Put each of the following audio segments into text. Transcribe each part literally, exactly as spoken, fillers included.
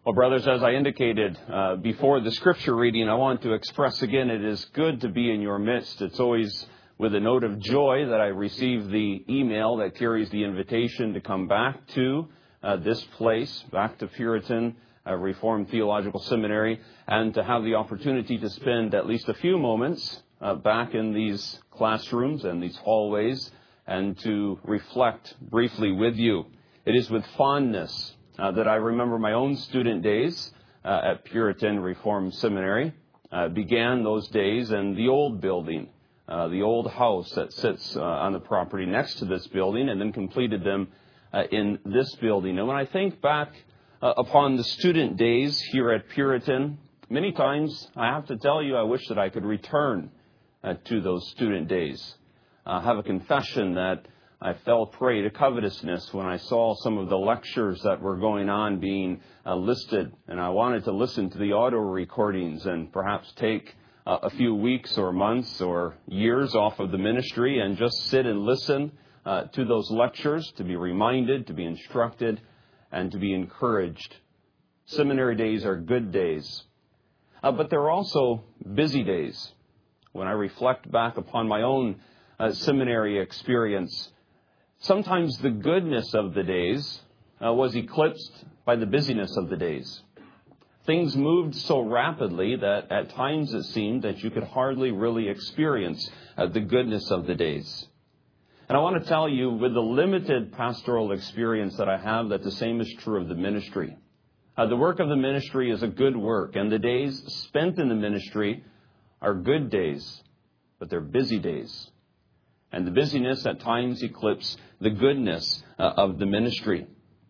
Well, brothers, as I indicated uh, before the scripture reading, I want to express again, it is good to be in your midst. It's always with a note of joy that I receive the email that carries the invitation to come back to uh, this place, back to Puritan uh, Reformed Theological Seminary, and to have the opportunity to spend at least a few moments uh, back in these classrooms and these hallways and to reflect briefly with you. It is with fondness Uh, that I remember my own student days uh, at Puritan Reformed Seminary. Uh, began those days in the old building, uh, the old house that sits uh, on the property next to this building, and then completed them uh, in this building. And when I think back uh, upon the student days here at Puritan, many times I have to tell you I wish that I could return uh, to those student days. I uh, have a confession that I fell prey to covetousness when I saw some of the lectures that were going on being uh, listed, and I wanted to listen to the audio recordings and perhaps take uh, a few weeks or months or years off of the ministry and just sit and listen uh, to those lectures, to be reminded, to be instructed, and to be encouraged. Seminary days are good days, uh, but they're also busy days. When I reflect back upon my own uh, seminary experience, sometimes the goodness of the days uh, was eclipsed by the busyness of the days. Things moved so rapidly that at times it seemed that you could hardly really experience uh, the goodness of the days. And I want to tell you, with the limited pastoral experience that I have, that the same is true of the ministry. Uh, the work of the ministry is a good work, and the days spent in the ministry are good days, but they're busy days. And the busyness at times eclipses the goodness uh, of the ministry.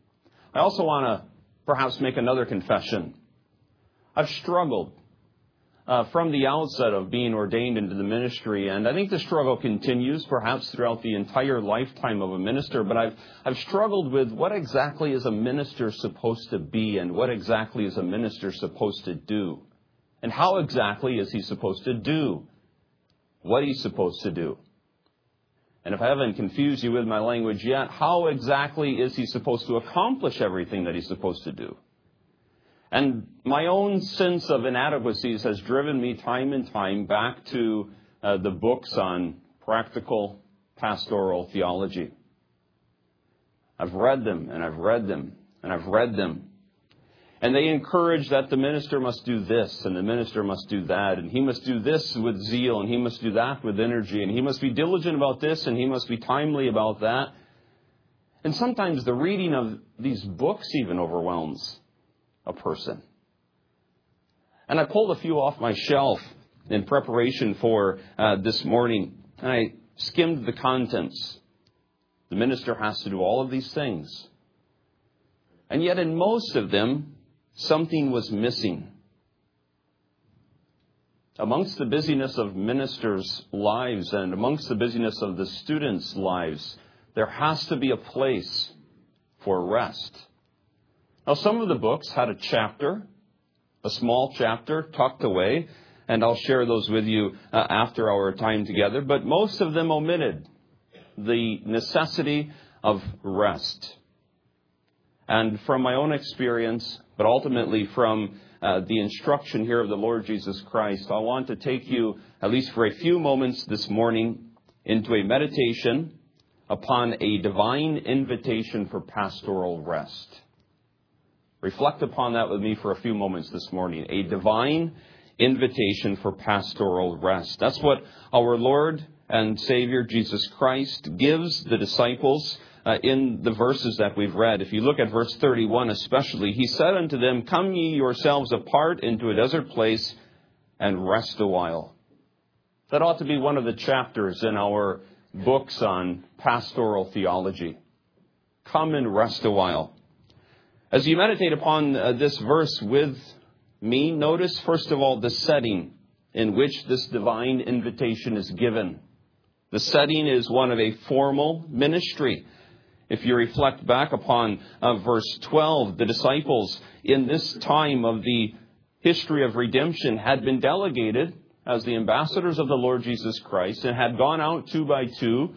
I also want to perhaps make another confession. I've struggled uh, from the outset of being ordained into the ministry, and I think the struggle continues perhaps throughout the entire lifetime of a minister, but I've, I've struggled with what exactly is a minister supposed to be and what exactly is a minister supposed to do. And how exactly is he supposed to do what he's supposed to do? And if I haven't confused you with my language yet, how exactly is he supposed to accomplish everything that he's supposed to do? And my own sense of inadequacies has driven me time and time back to uh, the books on practical pastoral theology. I've read them, and I've read them, and I've read them. And they encourage that the minister must do this, and the minister must do that, and he must do this with zeal, and he must do that with energy, and he must be diligent about this, and he must be timely about that. And sometimes the reading of these books even overwhelms a person. And I pulled a few off my shelf in preparation for uh, this morning, and I skimmed the contents. The minister has to do all of these things. And yet in most of them, something was missing. Amongst the busyness of ministers' lives and amongst the busyness of the students' lives, there has to be a place for rest. Now, some of the books had a chapter, a small chapter tucked away, and I'll share those with you uh, after our time together, but most of them omitted the necessity of rest. And from my own experience, but ultimately from uh, the instruction here of the Lord Jesus Christ, I want to take you, at least for a few moments this morning, into a meditation upon a divine invitation for pastoral rest. Reflect upon that with me for a few moments this morning. A divine invitation for pastoral rest. That's what our Lord and Savior Jesus Christ gives the disciples Uh, in the verses that we've read. If you look at verse thirty-one especially, he said unto them, come ye yourselves apart into a desert place and rest a while. That ought to be one of the chapters in our books on pastoral theology. Come and rest a while. As you meditate upon uh, this verse with me, notice first of all the setting in which this divine invitation is given. The setting is one of a formal ministry. If you reflect back upon uh, verse twelve, the disciples in this time of the history of redemption had been delegated as the ambassadors of the Lord Jesus Christ and had gone out two by two,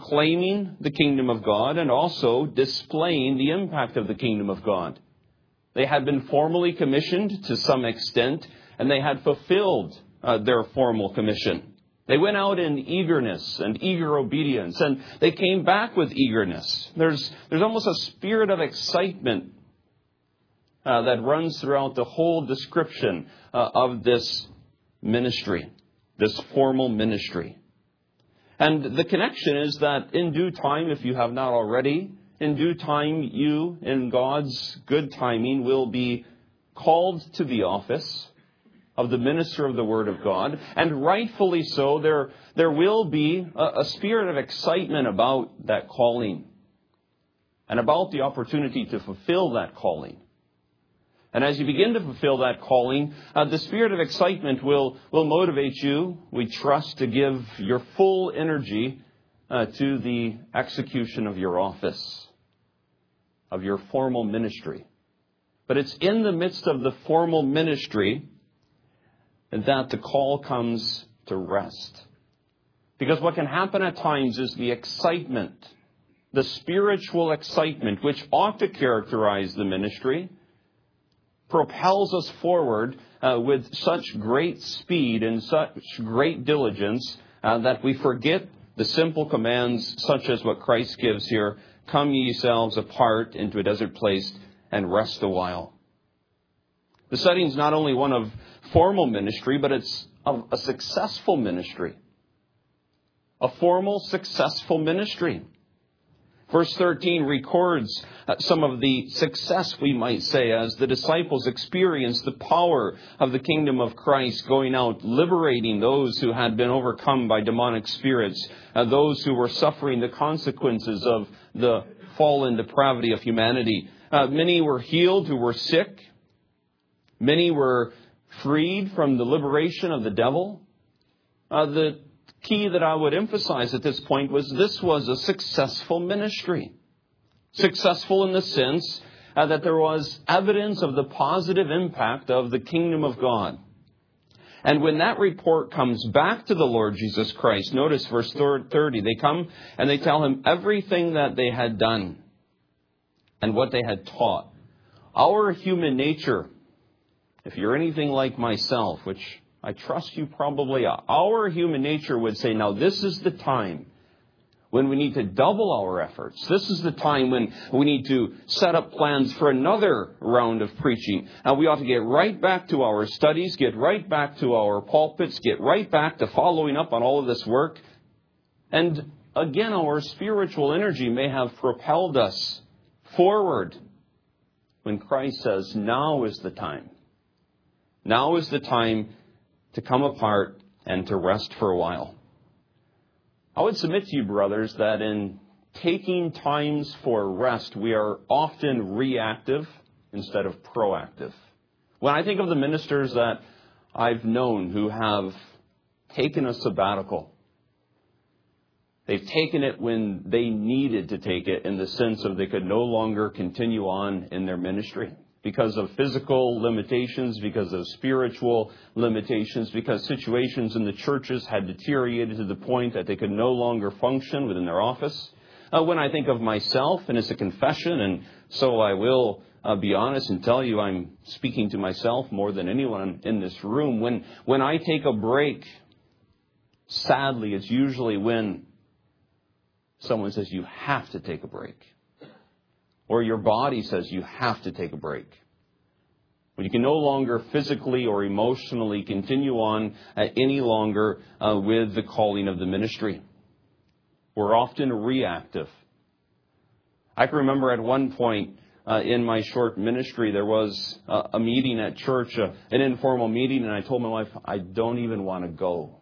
proclaiming the kingdom of God and also displaying the impact of the kingdom of God. They had been formally commissioned to some extent, and they had fulfilled uh, their formal commission. They went out in eagerness and eager obedience, and they came back with eagerness. There's, there's almost a spirit of excitement uh, that runs throughout the whole description uh, of this ministry, this formal ministry. And the connection is that in due time, if you have not already, in due time, you, in God's good timing, will be called to the office of the minister of the Word of God. And rightfully so, there, there will be a, a spirit of excitement about that calling and about the opportunity to fulfill that calling. And as you begin to fulfill that calling, uh, the spirit of excitement will, will motivate you, we trust, to give your full energy uh, to the execution of your office, of your formal ministry. But it's in the midst of the formal ministry that the call comes to rest. Because what can happen at times is the excitement, the spiritual excitement, which ought to characterize the ministry, propels us forward uh, with such great speed and such great diligence uh, that we forget the simple commands such as what Christ gives here. Come ye yourselves apart into a desert place and rest a while. The setting is not only one of formal ministry, but it's of a successful ministry. A formal, successful ministry. Verse thirteen records some of the success, we might say, as the disciples experienced the power of the kingdom of Christ going out, liberating those who had been overcome by demonic spirits, uh, those who were suffering the consequences of the fallen depravity of humanity. Uh, many were healed who were sick. Many were freed from the liberation of the devil. Uh, the key that I would emphasize at this point was this was a successful ministry. Successful in the sense uh, that there was evidence of the positive impact of the kingdom of God. And when that report comes back to the Lord Jesus Christ, notice verse thirty, they come and they tell him everything that they had done and what they had taught. Our human nature, if you're anything like myself, which I trust you probably are, our human nature would say, now this is the time when we need to double our efforts. This is the time when we need to set up plans for another round of preaching. And we ought to get right back to our studies, get right back to our pulpits, get right back to following up on all of this work. And again, our spiritual energy may have propelled us forward when Christ says, now is the time. Now is the time to come apart and to rest for a while. I would submit to you, brothers, that in taking times for rest, we are often reactive instead of proactive. When I think of the ministers that I've known who have taken a sabbatical, they've taken it when they needed to take it in the sense of they could no longer continue on in their ministry. Because of physical limitations, because of spiritual limitations, because situations in the churches had deteriorated to the point that they could no longer function within their office. Uh, when I think of myself, and it's a confession, and so I will uh, be honest and tell you I'm speaking to myself more than anyone in this room. When, when I take a break, sadly, it's usually when someone says you have to take a break. Or your body says you have to take a break. When you can no longer physically or emotionally continue on uh, any longer uh, with the calling of the ministry. We're often reactive. I can remember at one point uh, in my short ministry, there was uh, a meeting at church, uh, an informal meeting, and I told my wife, I don't even want to go.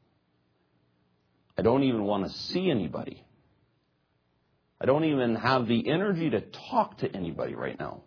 I don't even want to see anybody. I don't even have the energy to talk to anybody right now.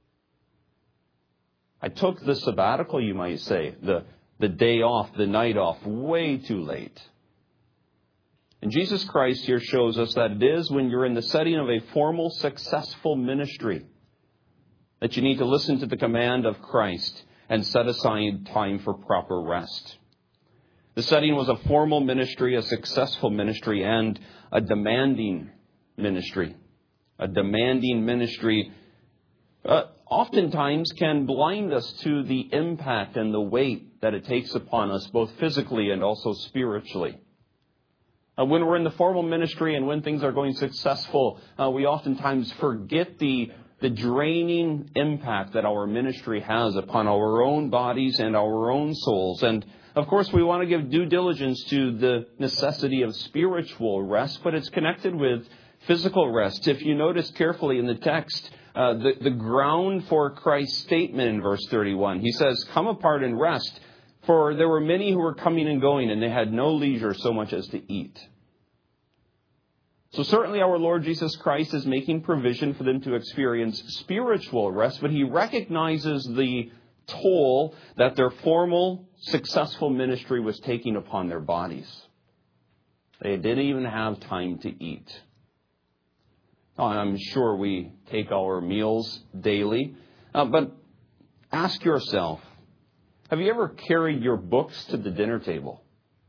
I took the sabbatical, you might say, the, the day off, the night off, way too late. And Jesus Christ here shows us that it is when you're in the setting of a formal, successful ministry that you need to listen to the command of Christ and set aside time for proper rest. The setting was a formal ministry, a successful ministry, and a demanding ministry. A demanding ministry. Uh, oftentimes can blind us to the impact and the weight that it takes upon us, both physically and also spiritually. Uh, when we're in the formal ministry and when things are going successful, uh, we oftentimes forget the, the draining impact that our ministry has upon our own bodies and our own souls. And of course, we want to give due diligence to the necessity of spiritual rest, but it's connected with physical rest. If you notice carefully in the text, uh, the, the ground for Christ's statement in verse thirty-one, he says, "Come apart and rest, for there were many who were coming and going, and they had no leisure so much as to eat." So certainly our Lord Jesus Christ is making provision for them to experience spiritual rest, but he recognizes the toll that their formal, successful ministry was taking upon their bodies. They didn't even have time to eat. Now, I'm sure we take our meals daily, uh, but ask yourself, have you ever carried your books to the dinner table?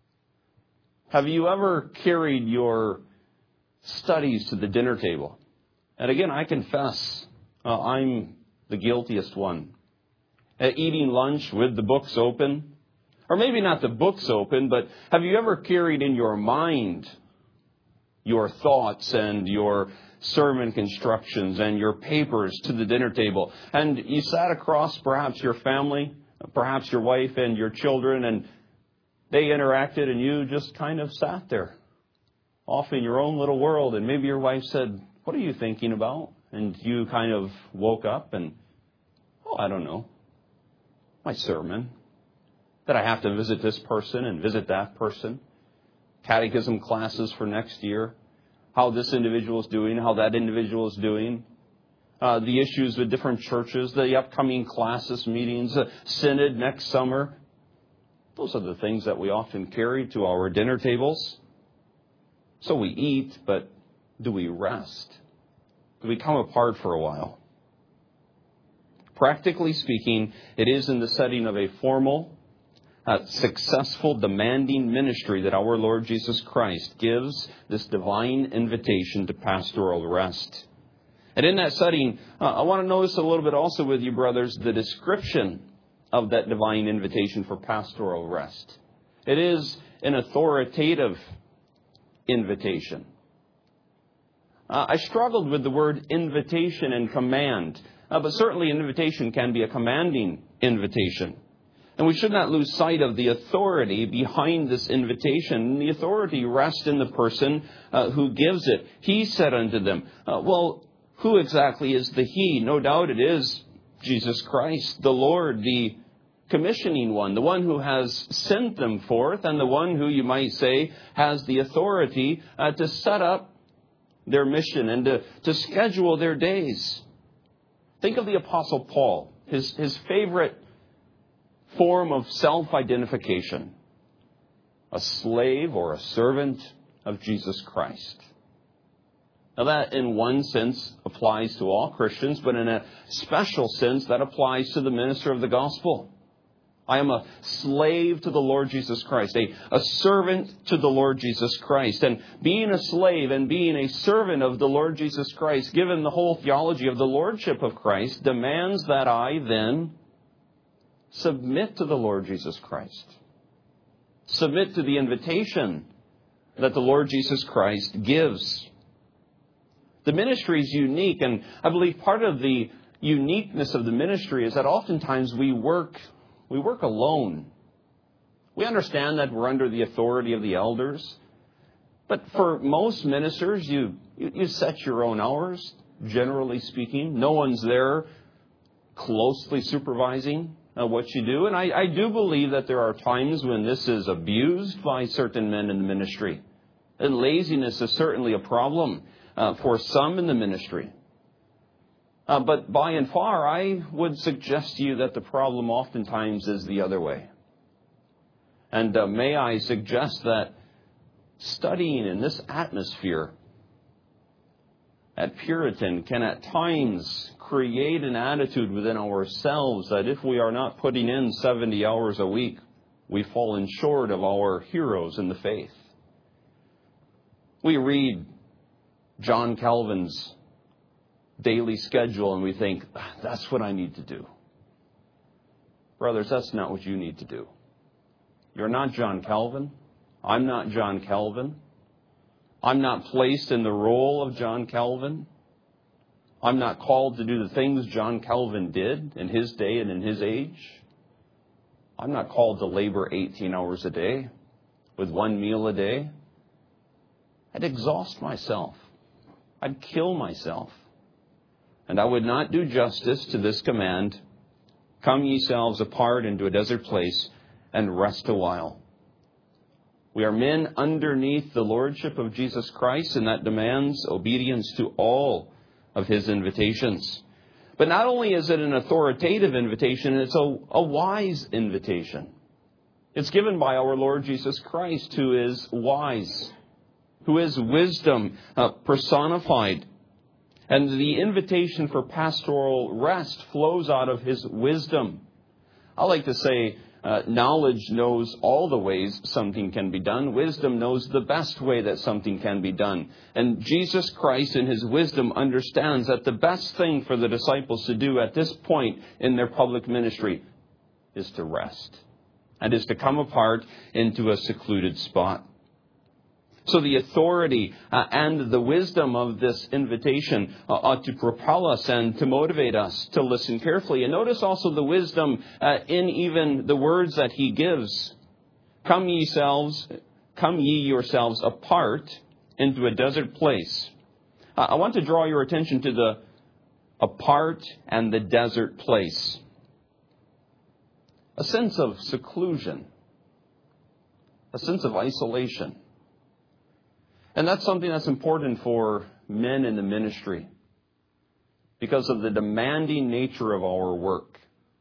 Have you ever carried your studies to the dinner table? And again, I confess, uh, I'm the guiltiest one. Uh, eating lunch with the books open, or maybe not the books open, but have you ever carried in your mind your thoughts and your sermon constructions and your papers to the dinner table? And you sat across perhaps your family, perhaps your wife and your children, and they interacted and you just kind of sat there, off in your own little world. And maybe your wife said, "What are you thinking about?" And you kind of woke up and, "Oh, I don't know. My sermon. That I have to visit this person and visit that person. Catechism classes for next year. How this individual is doing, how that individual is doing. Uh, the issues with different churches, the upcoming classes, meetings, uh, synod next summer." Those are the things that we often carry to our dinner tables. So we eat, but do we rest? Do we come apart for a while? Practically speaking, it is in the setting of a formal, uh, successful, demanding ministry that our Lord Jesus Christ gives this divine invitation to pastoral rest. And in that setting, uh, I want to notice a little bit also with you, brothers, the description of that divine invitation for pastoral rest. It is an authoritative invitation. Uh, I struggled with the word invitation and command, uh, but certainly an invitation can be a commanding invitation. And we should not lose sight of the authority behind this invitation. The authority rests in the person uh, who gives it. He said unto them, uh, well, who exactly is the He? No doubt it is Jesus Christ, the Lord, the commissioning one, the one who has sent them forth, and the one who, you might say, has the authority uh, to set up their mission and to, to schedule their days. Think of the Apostle Paul, his, his favorite form of self-identification, a slave or a servant of Jesus Christ. Now that in one sense applies to all Christians, but in a special sense that applies to the minister of the gospel. I am a slave to the Lord Jesus Christ, a, a servant to the Lord Jesus Christ. And being a slave and being a servant of the Lord Jesus Christ, given the whole theology of the Lordship of Christ, demands that I then submit to the Lord Jesus Christ. Submit to the invitation that the Lord Jesus Christ gives. The ministry is unique, and I believe part of the uniqueness of the ministry is that oftentimes we work we work alone. We understand that we're under the authority of the elders, but for most ministers, you you, you set your own hours, generally speaking. No one's there closely supervising uh, what you do, and I, I do believe that there are times when this is abused by certain men in the ministry, and laziness is certainly a problem Uh, for some in the ministry. Uh, but by and far, I would suggest to you that the problem oftentimes is the other way. And uh, may I suggest that studying in this atmosphere at Puritan can at times create an attitude within ourselves that if we are not putting in seventy hours a week, we've fallen short of our heroes in the faith. We read John Calvin's daily schedule and we think, that's what I need to do. Brothers, that's not what you need to do. You're not John Calvin. I'm not John Calvin. I'm not placed in the role of John Calvin. I'm not called to do the things John Calvin did in his day and in his age. I'm not called to labor eighteen hours a day with one meal a day. I'd exhaust myself. I'd kill myself. And I would not do justice to this command, come ye selves apart into a desert place and rest a while. We are men underneath the lordship of Jesus Christ, and that demands obedience to all of his invitations. But not only is it an authoritative invitation, it's a, a wise invitation. It's given by our Lord Jesus Christ, who is wise, who is wisdom uh, personified. And the invitation for pastoral rest flows out of his wisdom. I like to say, uh, knowledge knows all the ways something can be done. Wisdom knows the best way that something can be done. And Jesus Christ in his wisdom understands that the best thing for the disciples to do at this point in their public ministry is to rest. And is to come apart into a secluded spot. So the authority uh, and the wisdom of this invitation uh, ought to propel us and to motivate us to listen carefully. And notice also the wisdom uh, in even the words that he gives. Come ye selves, come ye yourselves apart into a desert place. Uh, I want to draw your attention to the apart and the desert place. A sense of seclusion, a sense of isolation. And that's something that's important for men in the ministry because of the demanding nature of our work.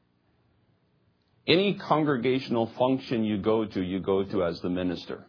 Any congregational function you go to, you go to as the minister.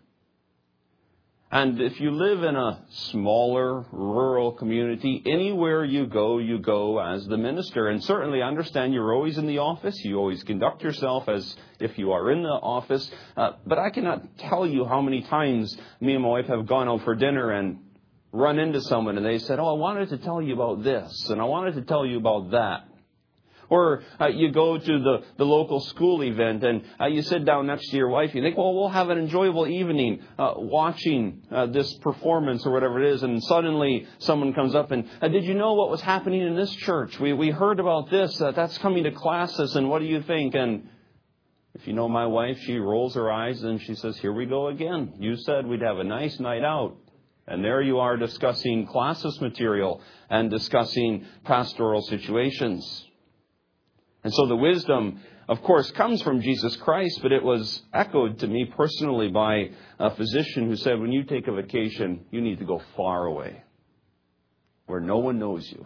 And if you live in a smaller, rural community, anywhere you go, you go as the minister. And certainly I understand you're always in the office. You always conduct yourself as if you are in the office. Uh, but I cannot tell you how many times me and my wife have gone out for dinner and run into someone and they said, oh, I wanted to tell you about this and I wanted to tell you about that. Or uh, you go to the, the local school event and uh, you sit down next to your wife and you think, well, we'll have an enjoyable evening uh, watching uh, this performance or whatever it is. And suddenly someone comes up and, uh, did you know what was happening in this church? We we heard about this. Uh, that's coming to classes. And what do you think? And if you know my wife, she rolls her eyes and she says, here we go again. You said we'd have a nice night out. And there you are discussing classes material and discussing pastoral situations. And so the wisdom, of course, comes from Jesus Christ, but it was echoed to me personally by a physician who said, when you take a vacation, you need to go far away, where no one knows you.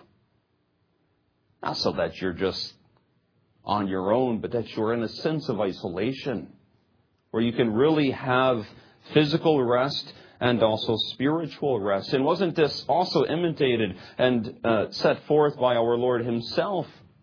Not so that you're just on your own, but that you're in a sense of isolation, where you can really have physical rest and also spiritual rest. And wasn't this also imitated and uh, set forth by our Lord himself?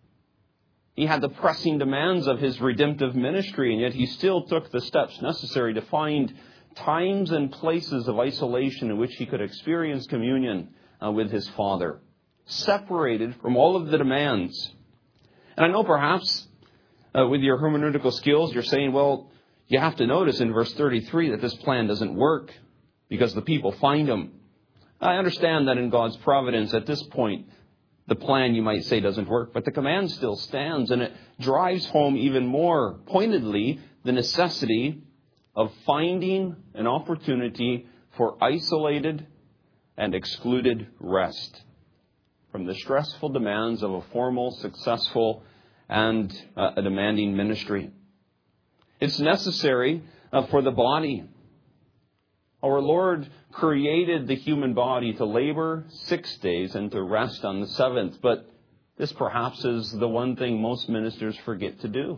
He had the pressing demands of his redemptive ministry, and yet he still took the steps necessary to find times and places of isolation in which he could experience communion uh, with his Father, separated from all of the demands. And I know perhaps uh, with your hermeneutical skills, you're saying, well, you have to notice in verse thirty-three that this plan doesn't work because the people find him. I understand that in God's providence at this point, the plan, you might say, doesn't work, but the command still stands, and it drives home even more pointedly the necessity of finding an opportunity for isolated and excluded rest from the stressful demands of a formal, successful, and uh, a demanding ministry. It's necessary uh, for the body. Our Lord created the human body to labor six days and to rest on the seventh. But this perhaps is the one thing most ministers forget to do.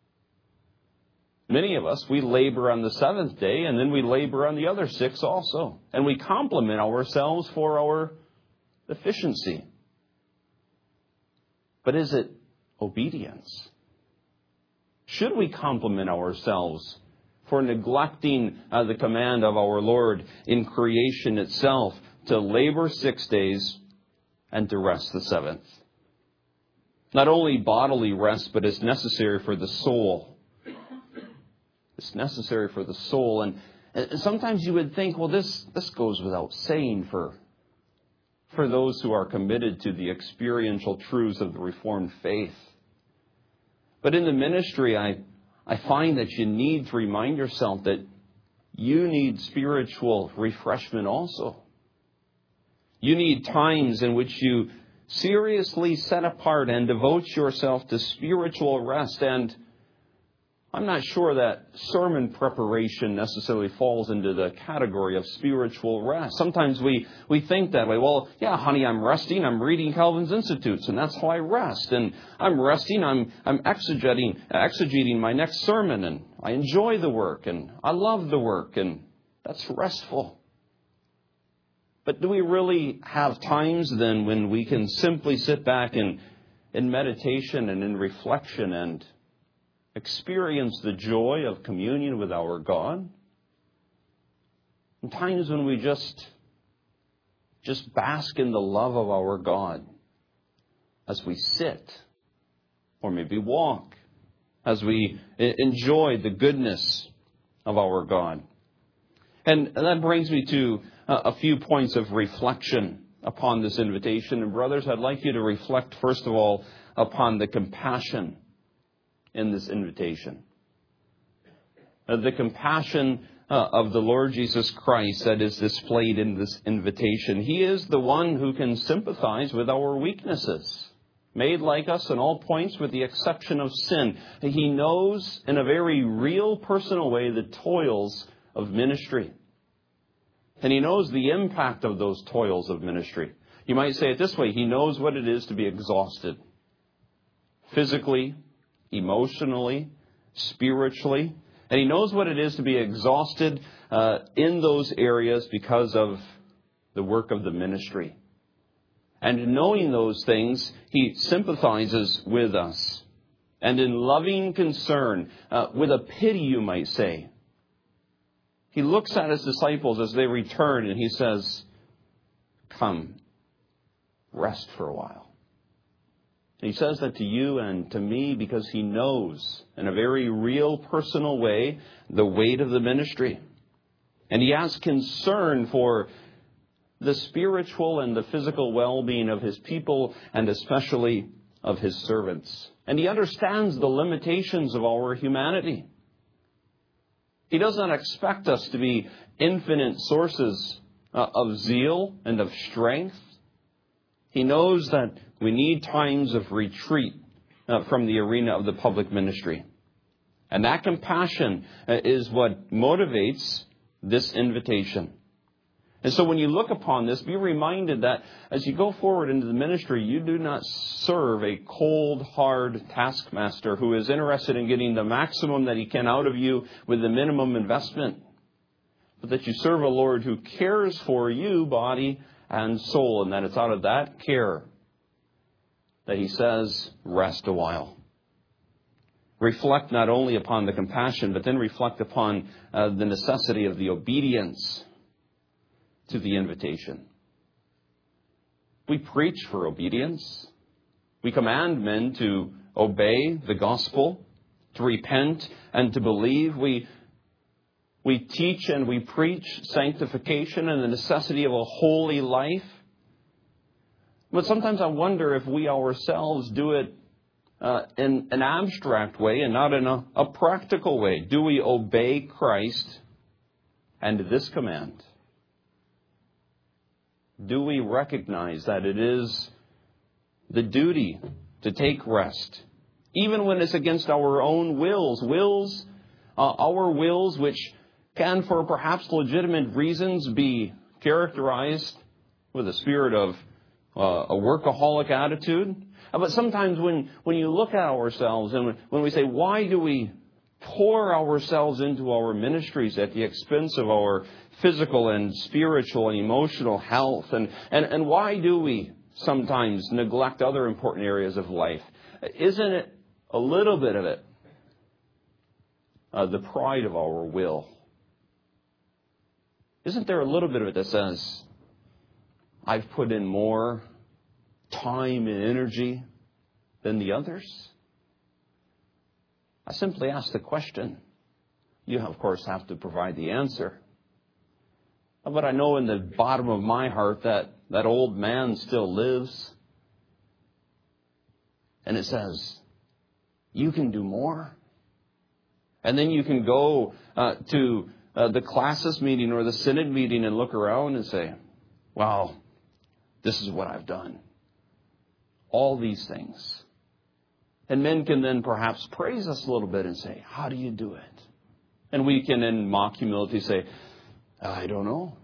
Many of us, we labor on the seventh day and then we labor on the other six also. And we compliment ourselves for our efficiency. But is it obedience? Should we compliment ourselves for neglecting uh, the command of our Lord in creation itself to labor six days and to rest the seventh. Not only bodily rest, but it's necessary for the soul. It's necessary for the soul. And, and sometimes you would think, well, this, this goes without saying for, for those who are committed to the experiential truths of the Reformed faith. But in the ministry, I, I find that you need to remind yourself that you need spiritual refreshment also. You need times in which you seriously set apart and devote yourself to spiritual rest. And I'm not sure that sermon preparation necessarily falls into the category of spiritual rest. Sometimes we, we think that way. Well, yeah, honey, I'm resting. I'm reading Calvin's Institutes, and that's how I rest. And I'm resting. I'm I'm exegeting, exegeting my next sermon, and I enjoy the work, and I love the work, and that's restful. But do we really have times then when we can simply sit back and in meditation and in reflection and experience the joy of communion with our God? And times when we just, just bask in the love of our God as we sit or maybe walk, as we enjoy the goodness of our God. And that brings me to a few points of reflection upon this invitation. And brothers, I'd like you to reflect, first of all, upon the compassion in this invitation. Uh, the compassion uh, of the Lord Jesus Christ that is displayed in this invitation. He is the one who can sympathize with our weaknesses, made like us in all points with the exception of sin. He knows in a very real, personal way the toils of ministry. And He knows the impact of those toils of ministry. You might say it this way: He knows what it is to be exhausted. Physically, emotionally, spiritually. And He knows what it is to be exhausted uh, in those areas because of the work of the ministry. And knowing those things, He sympathizes with us. And in loving concern, uh, with a pity, you might say, He looks at His disciples as they return and He says, "Come, rest for a while." And He says that to you and to me because He knows in a very real, personal way the weight of the ministry. And He has concern for the spiritual and the physical well-being of His people and especially of His servants. And He understands the limitations of our humanity. He does not expect us to be infinite sources uh, of zeal and of strength. He knows that we need times of retreat uh, from the arena of the public ministry. And that compassion uh, is what motivates this invitation. And so when you look upon this, be reminded that as you go forward into the ministry, you do not serve a cold, hard taskmaster who is interested in getting the maximum that he can out of you with the minimum investment. But that you serve a Lord who cares for you, body and soul, and that it's out of that care that He says, rest a while. Reflect not only upon the compassion, but then reflect upon uh, the necessity of the obedience to the invitation. We preach for obedience. We command men to obey the gospel, to repent and to believe. We, we teach and we preach sanctification and the necessity of a holy life. But sometimes I wonder if we ourselves do it uh, in an abstract way and not in a, a practical way. Do we obey Christ and this command? Do we recognize that it is the duty to take rest, even when it's against our own wills, wills, uh, our wills which can, for perhaps legitimate reasons, be characterized with a spirit of uh, a workaholic attitude? But sometimes when, when you look at ourselves and when, when we say, why do we pour ourselves into our ministries at the expense of our physical and spiritual and emotional health? And, and, and why do we sometimes neglect other important areas of life? Isn't it a little bit of it uh, the pride of our will? Isn't there a little bit of it that says, I've put in more time and energy than the others? I simply ask the question. You, of course, have to provide the answer. But I know in the bottom of my heart that that old man still lives. And it says, you can do more. And then you can go uh, to uh, the classis meeting or the synod meeting and look around and say, wow, this is what I've done. All these things. And men can then perhaps praise us a little bit and say, how do you do it? And we can in mock humility say, I don't know.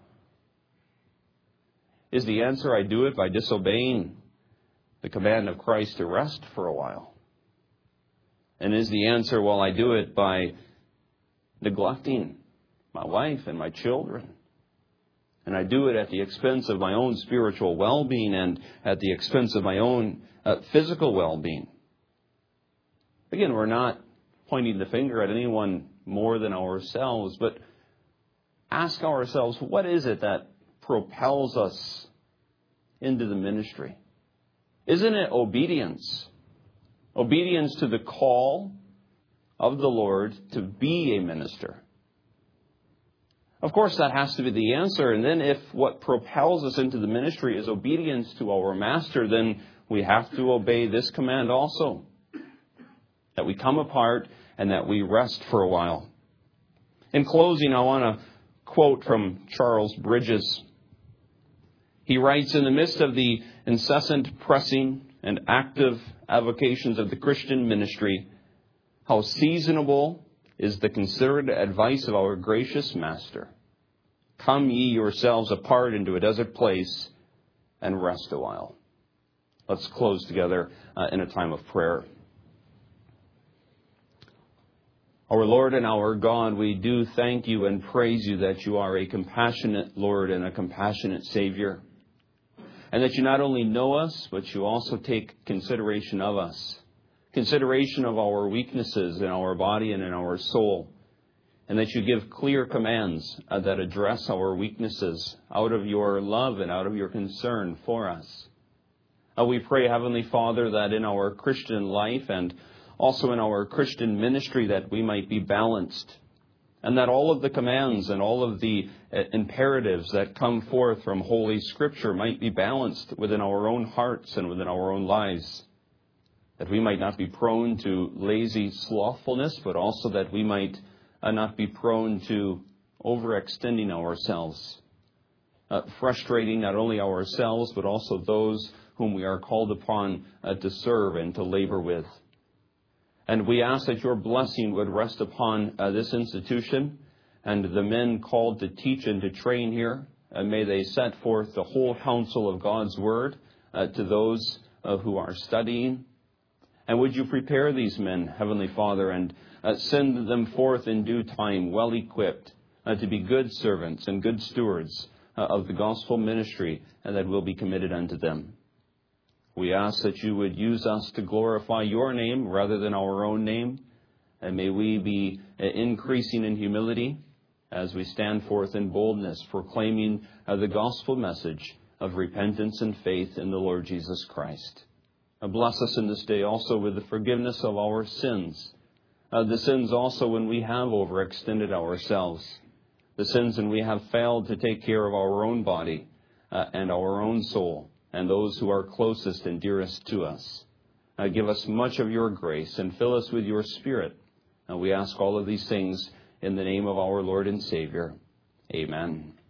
Is the answer I do it by disobeying the command of Christ to rest for a while? And is the answer, well, I do it by neglecting my wife and my children? And I do it at the expense of my own spiritual well-being and at the expense of my own uh, physical well-being. Again, we're not pointing the finger at anyone more than ourselves, but ask ourselves, what is it that propels us into the ministry? Isn't it obedience? Obedience to the call of the Lord to be a minister. Of course, that has to be the answer. And then if what propels us into the ministry is obedience to our master, then we have to obey this command also. That we come apart and that we rest for a while. In closing, I want to quote from Charles Bridges. He writes, in the midst of the incessant pressing and active avocations of the Christian ministry, how seasonable is the considerate advice of our gracious Master. Come ye yourselves apart into a desert place and rest a while. Let's close together uh, in a time of prayer. Our Lord and our God, we do thank you and praise you that you are a compassionate Lord and a compassionate Savior. And that you not only know us, but you also take consideration of us. Consideration of our weaknesses in our body and in our soul. And that you give clear commands uh, that address our weaknesses out of your love and out of your concern for us. Uh, we pray, Heavenly Father, that in our Christian life and also in our Christian ministry that we might be balanced. And that all of the commands and all of the imperatives that come forth from Holy Scripture might be balanced within our own hearts and within our own lives. That we might not be prone to lazy slothfulness, but also that we might uh, not be prone to overextending ourselves. Uh, frustrating not only ourselves, but also those whom we are called upon uh, to serve and to labor with. And we ask that your blessing would rest upon uh, this institution and the men called to teach and to train here. And may they set forth the whole counsel of God's word uh, to those uh, who are studying. And would you prepare these men, Heavenly Father, and uh, send them forth in due time, well equipped, uh, to be good servants and good stewards uh, of the gospel ministry uh, that will be committed unto them. We ask that you would use us to glorify your name rather than our own name. And may we be increasing in humility as we stand forth in boldness, proclaiming uh, the gospel message of repentance and faith in the Lord Jesus Christ. Uh, bless us in this day also with the forgiveness of our sins. Uh, the sins also when we have overextended ourselves. The sins when we have failed to take care of our own body uh, and our own soul. And those who are closest and dearest to us. Uh, give us much of your grace and fill us with your Spirit. And we ask all of these things in the name of our Lord and Savior. Amen.